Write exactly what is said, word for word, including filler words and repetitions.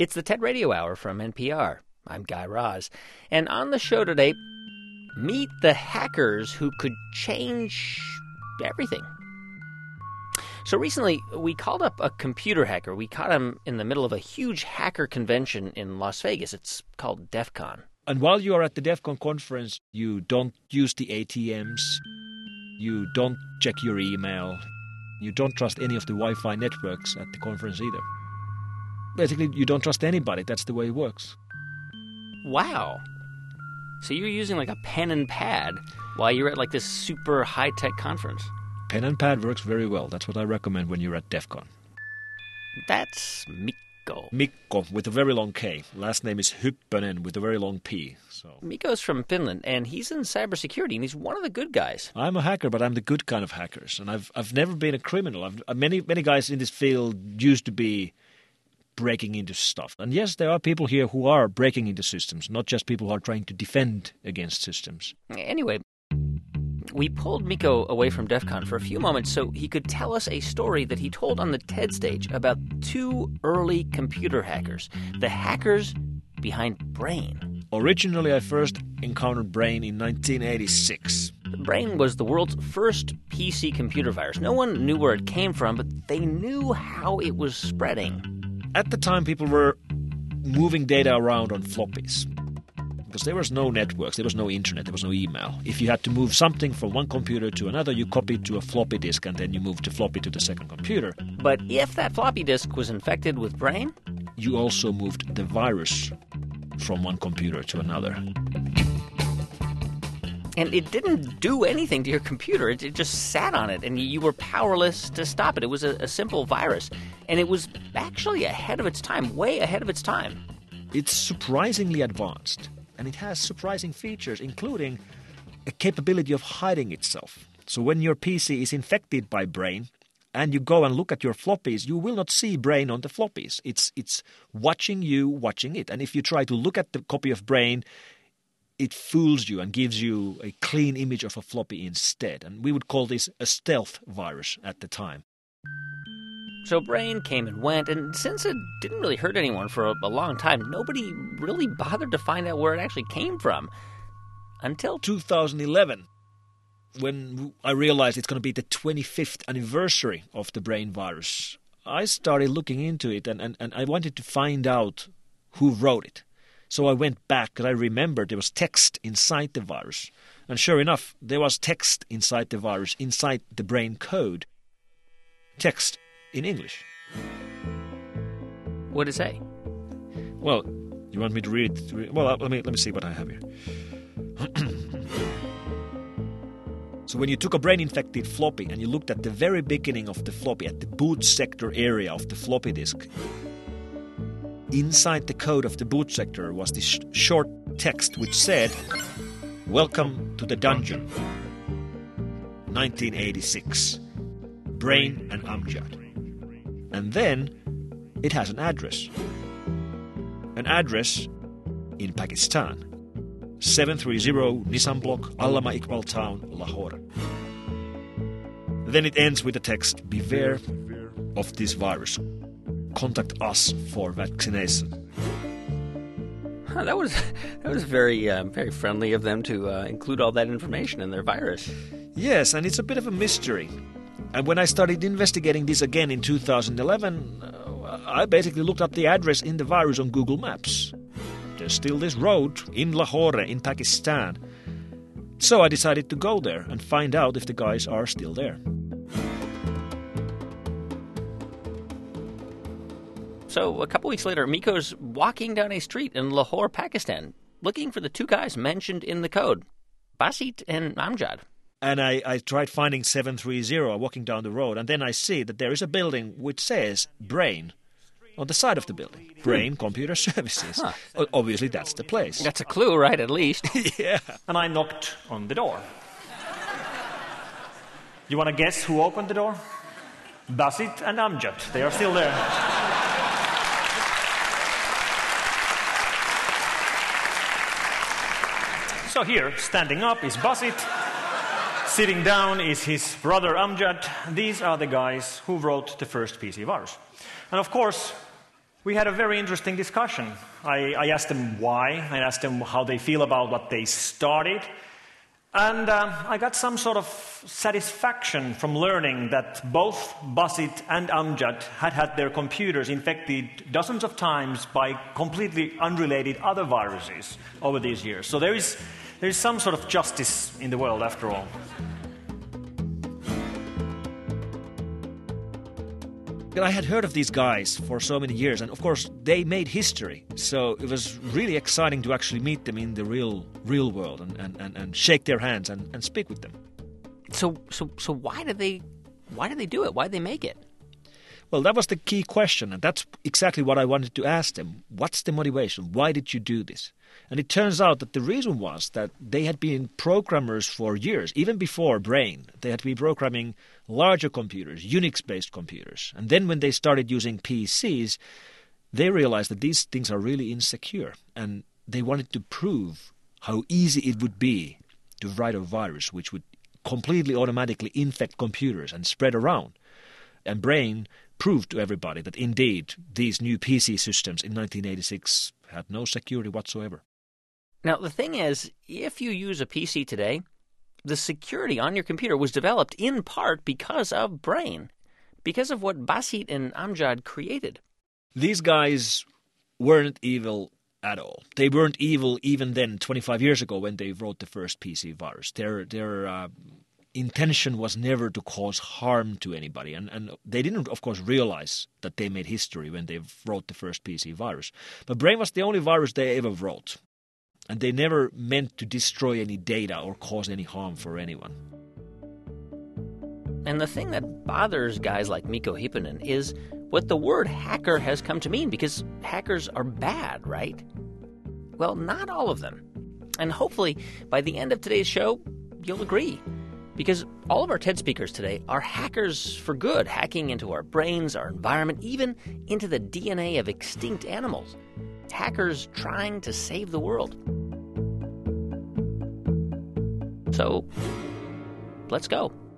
It's the TED Radio Hour from N P R. I'm Guy Raz. And on the show today, meet the hackers who could change everything. So recently, we called up a computer hacker. We caught him in the middle of a huge hacker convention in Las Vegas. It's called DEF CON. And while you are at the DEF CON conference, you don't use the A T Ms, you don't check your email, you don't trust any of the Wi-Fi networks at the conference either. Basically, you don't trust anybody. That's the way it works. Wow. So you're using like a pen and pad while you're at like this super high-tech conference. Pen and pad works very well. That's what I recommend when you're at DEF CON. That's Mikko. Mikko with a very long K. Last name is Hyppönen with a very long P. So Mikko's from Finland, and he's in cybersecurity, and he's one of the good guys. I'm a hacker, but I'm the good kind of hackers. And I've I've never been a criminal. I've, many many guys in this field used to be breaking into stuff. And yes, there are people here who are breaking into systems, not just people who are trying to defend against systems. Anyway, we pulled Mikko away from DEF CON for a few moments so he could tell us a story that he told on the TED stage about two early computer hackers, the hackers behind Brain. Originally, I first encountered Brain in nineteen eighty-six. Brain was the world's first P C computer virus. No one knew where it came from, but they knew how it was spreading. At the time, people were moving data around on floppies. Because there was no networks, there was no internet, there was no email. If you had to move something from one computer to another, you copied to a floppy disk and then you moved the floppy to the second computer. But if that floppy disk was infected with Brain, you also moved the virus from one computer to another. And it didn't do anything to your computer. It, it just sat on it, and you were powerless to stop it. It was a, a simple virus. And it was actually ahead of its time, way ahead of its time. It's surprisingly advanced, and it has surprising features, including a capability of hiding itself. So when your P C is infected by Brain, and you go and look at your floppies, you will not see Brain on the floppies. It's, it's watching you, watching it. And if you try to look at the copy of Brain, it fools you and gives you a clean image of a floppy instead. And we would call this a stealth virus at the time. So Brain came and went, and since it didn't really hurt anyone for a, a long time, nobody really bothered to find out where it actually came from. Until two thousand eleven, when I realized it's going to be the twenty-fifth anniversary of the Brain virus, I started looking into it, and, and, and I wanted to find out who wrote it. So I went back, and I remembered there was text inside the virus. And sure enough, there was text inside the virus, inside the Brain code. Text in English. What did it say? Well, you want me to read it? Well, let me, let me see what I have here. So when you took a brain-infected floppy and you looked at the very beginning of the floppy, at the boot sector area of the floppy disk, inside the code of the boot sector was this sh- short text which said, "Welcome to the dungeon, nineteen eighty-six, Brain and Amjad." And then it has an address. An address in Pakistan. seven thirty Nissan Block, Allama Iqbal Town, Lahore. Then it ends with the text, "Beware of this virus. Contact us for vaccination." Huh, that was that was very uh, very friendly of them to uh, include all that information in their virus. Yes, and it's a bit of a mystery. And when I started investigating this again in two thousand eleven, uh, I basically looked up the address in the virus on Google Maps. There's still this road in Lahore in Pakistan. So I decided to go there and find out if the guys are still there. So a couple weeks later, Mikko's walking down a street in Lahore, Pakistan, looking for the two guys mentioned in the code, Basit and Amjad. And I, I tried finding seven thirty, walking down the road, and then I see that there is a building which says Brain on the side of the building. Brain Computer Services. Huh. O- obviously, that's the place. That's a clue, right, at least? Yeah. And I knocked on the door. You want to guess who opened the door? Basit and Amjad. They are still there. So here, standing up is Basit. Sitting down is his brother Amjad. These are the guys who wrote the first P C virus. And of course, We had a very interesting discussion. I, I asked them why, I asked them how they feel about what they started, and uh, I got some sort of satisfaction from learning that both Basit and Amjad had had their computers infected dozens of times by completely unrelated other viruses over these years. So there is, there is some sort of justice in the world after all. I had heard of these guys for so many years, and of course they made history. So it was really exciting to actually meet them in the real real world and, and, and, and shake their hands and, and speak with them. So so so why did they why did they do it? Why did they make it? Well, that was the key question, and that's exactly what I wanted to ask them. What's the motivation? Why did you do this? And it turns out that the reason was that they had been programmers for years, even before Brain. They had been programming larger computers, Unix-based computers. And then when they started using P Cs, they realized that these things are really insecure. And they wanted to prove how easy it would be to write a virus which would completely automatically infect computers and spread around. And Brain proved to everybody that indeed these new P C systems in nineteen eighty-six had no security whatsoever. Now, the thing is, if you use a P C today, the security on your computer was developed in part because of Brain, because of what Basit and Amjad created. These guys weren't evil at all. They weren't evil even then, twenty-five years ago, when they wrote the first P C virus. Their their uh, intention was never to cause harm to anybody. And, and they didn't, of course, realize that they made history when they wrote the first P C virus. But Brain was the only virus they ever wrote. And they never meant to destroy any data or cause any harm for anyone. And the thing that bothers guys like Mikko Hyppönen is what the word hacker has come to mean, because hackers are bad, right? Well, not all of them. And hopefully, by the end of today's show, you'll agree. Because all of our TED speakers today are hackers for good, hacking into our brains, our environment, even into the D N A of extinct animals. Hackers trying to save the world. So, let's go.